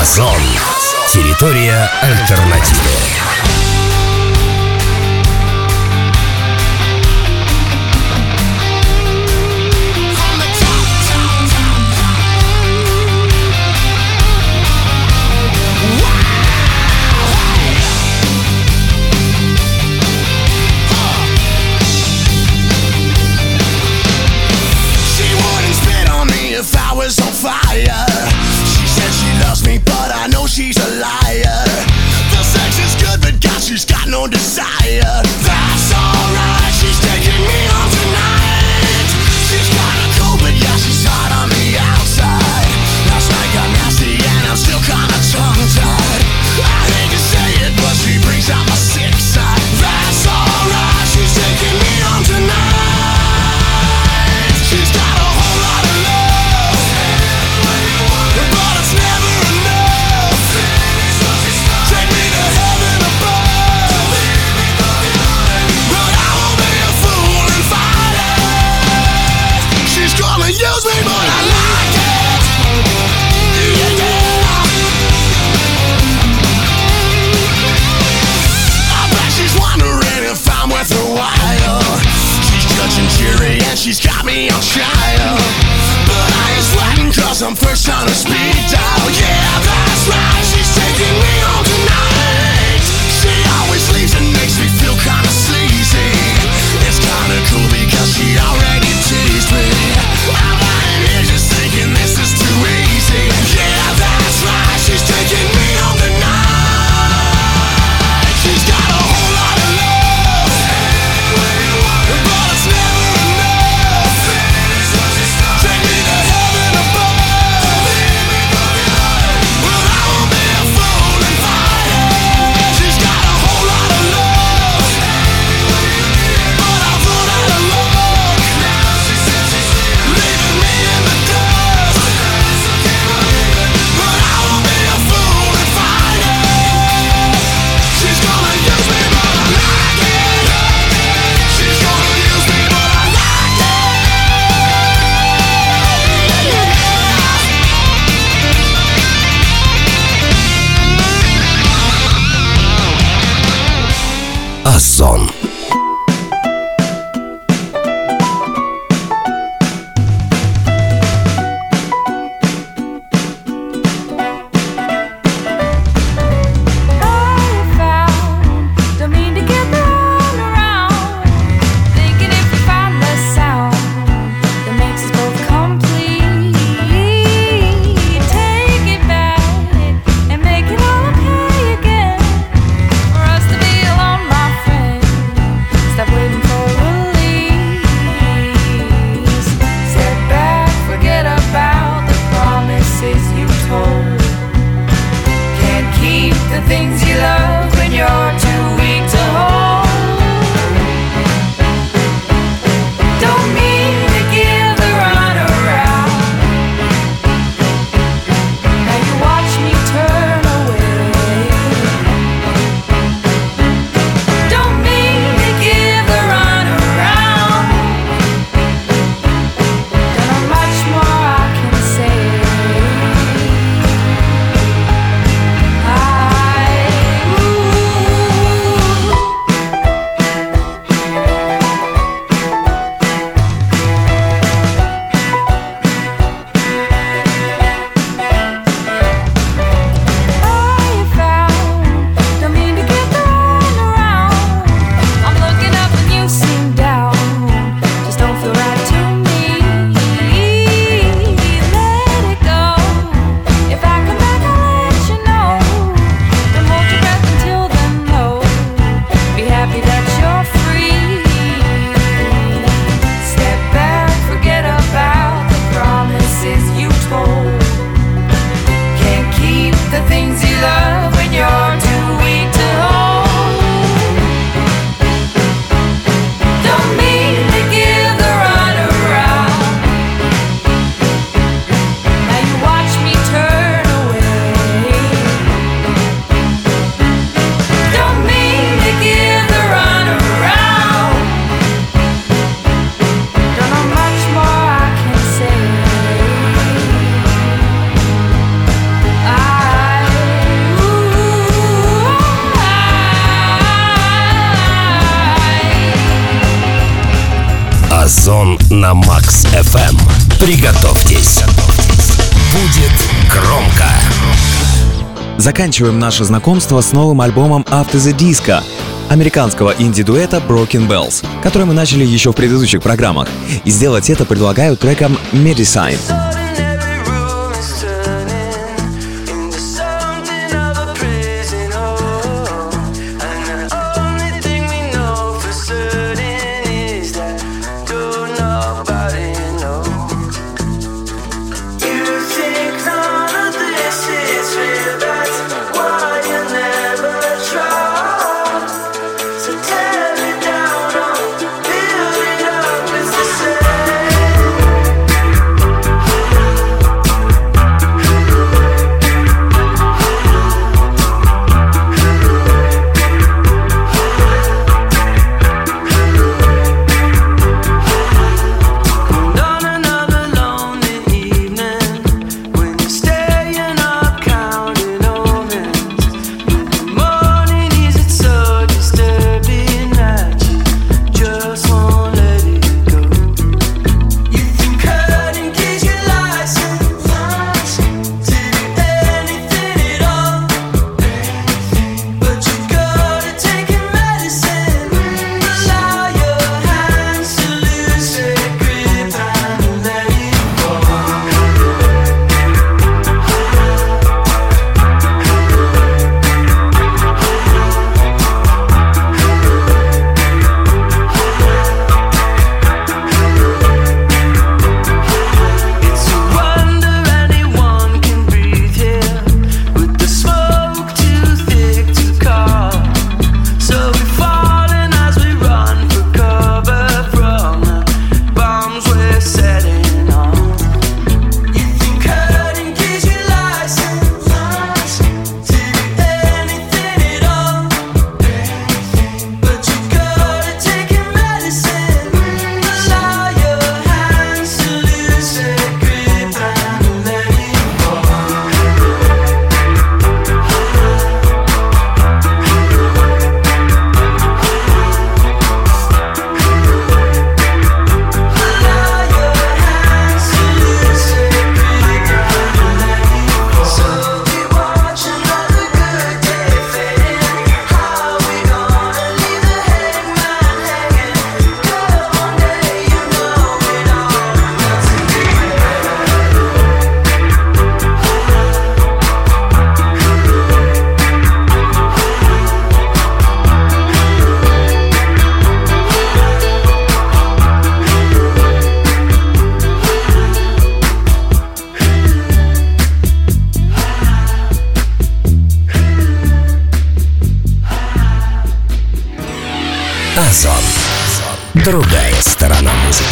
Озон. Территория альтернативы. If I was on fire, she said she loves me, but I know she's a liar. The sex is good, but God, she's got no desire. That's alright, she's taking me home tonight. She's kinda cool, but yeah, she's hot on the outside. Last night got nasty and I'm still kinda tongue-tied. I hate to say it, but she brings out my sick side. That's alright, she's taking me home tonight. She's got a whole lot of love, but it's never enough. Take me to heaven above, but I won't be a fool and fight it. She's gonna use me, but I like it. Yeah, yeah. I bet she's wondering if I'm worth a while. She's judge and jury and she's got me on trial, but I ain't sweating cause I'm first on her speed dial. Yeah, that's right, she's taking me home tonight. She always leaves and makes me feel kinda sleazy. It's kinda cool because she already teased me. I'm lying here just thinking this is too easy. Yeah, that's right, she's taking me home tonight. She's got a whole lot of love, but it's never enough. Take me to heaven above, but I won't be a fool and fight it. She's got a whole lot of love, but I've run out of luck, leaving me in the dust. But I won't be a fool and fight it. She's gonna use me, but I like it. She's gonna use me, but I like it. Озон. Don't mean to get thrown around. Thinking if we find the sound that makes us both complete, take it back and make it all okay again. For us to be alone, my friend. Stop waiting for release. Step back, forget about the promises you told. Can't keep the things you love when you're too weak to hold. Don't mean to give the runaround. Now you watch me turn away. Don't mean to give the runaround. Don't know much more I can say. Don't mean to get the runaround. I'm looking up and you seem down. Just don't feel right to me. Let it go. If I come back, I'll let you know. Don't hold your breath until then, no. Be happy that you're free. Step back, forget about the promises you told. Can't keep the things you love when you're too weak to hold. Don't mean to give the runaround. Now you watch me turn away. Don't mean to give the runaround. Don't know much more I can say. I Озон на Max FM. Приготовьтесь. Будет громко. Заканчиваем наше знакомство с новым альбомом After the Disco американского инди-дуэта Broken Bells, который мы начали еще в предыдущих программах. И сделать это предлагаю треком Medicine. Озон. Другая сторона музыки.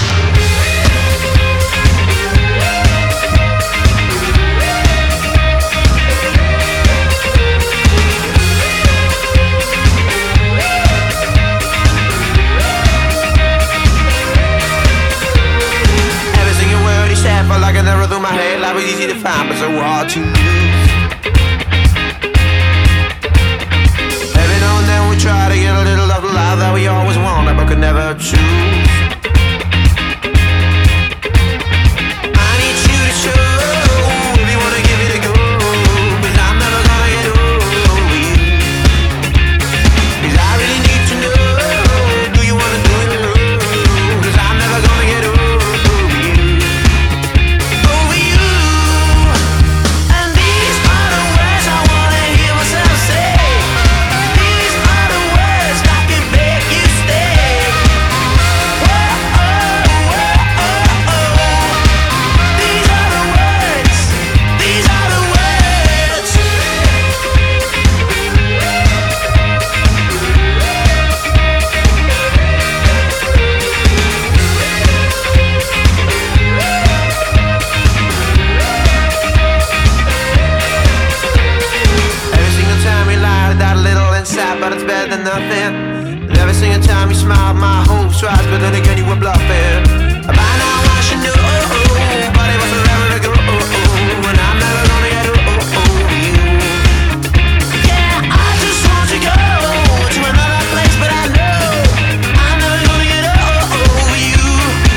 Felt like an arrow through my head, life was easy to find, but so hard to lose. Every now and then we try to get a little of the life that we always wanted, but could never choose. I need you to show if you wanna give it a go, but I'm never gonna get over you. 'Cause I really need to know, do you wanna do it alone? 'Cause I'm never gonna get over you. But it's better than nothing. And every single time you smile, my hopes rise, but then again you were bluffing. By now I should know, but it was forever ago, and I'm never gonna get over you. Yeah, I just want to go to another place, but I know I'm never gonna get over you.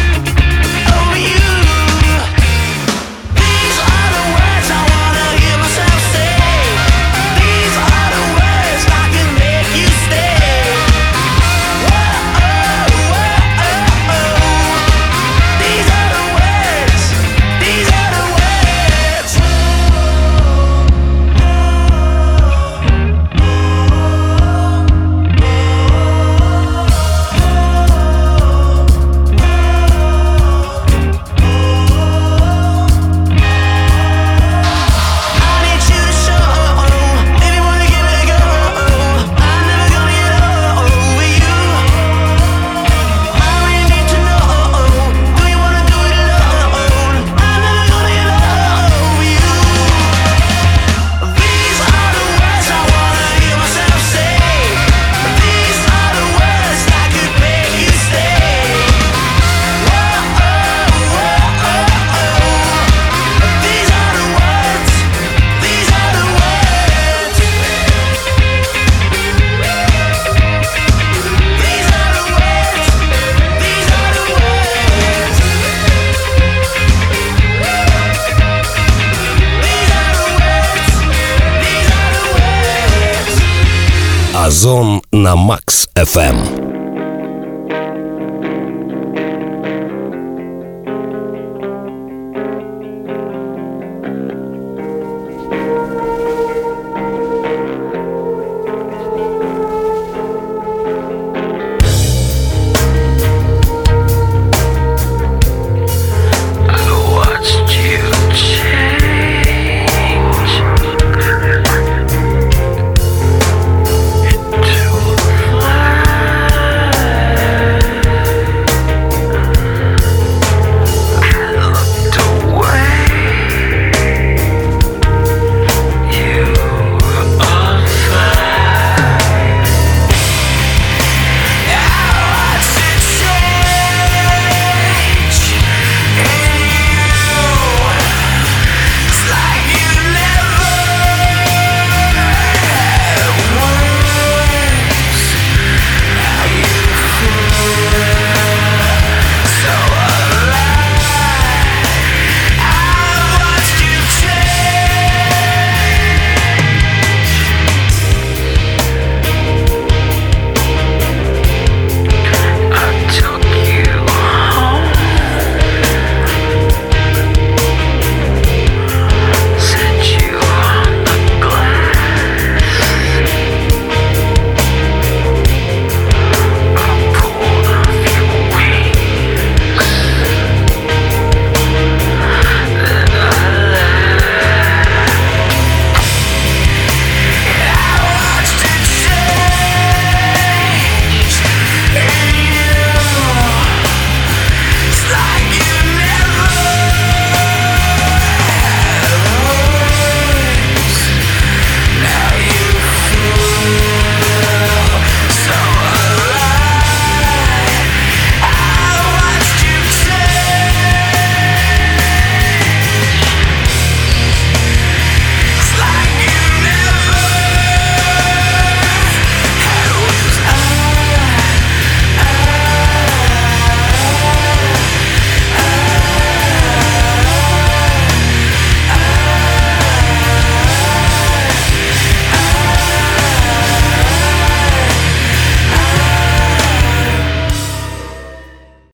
Озон на Max FM.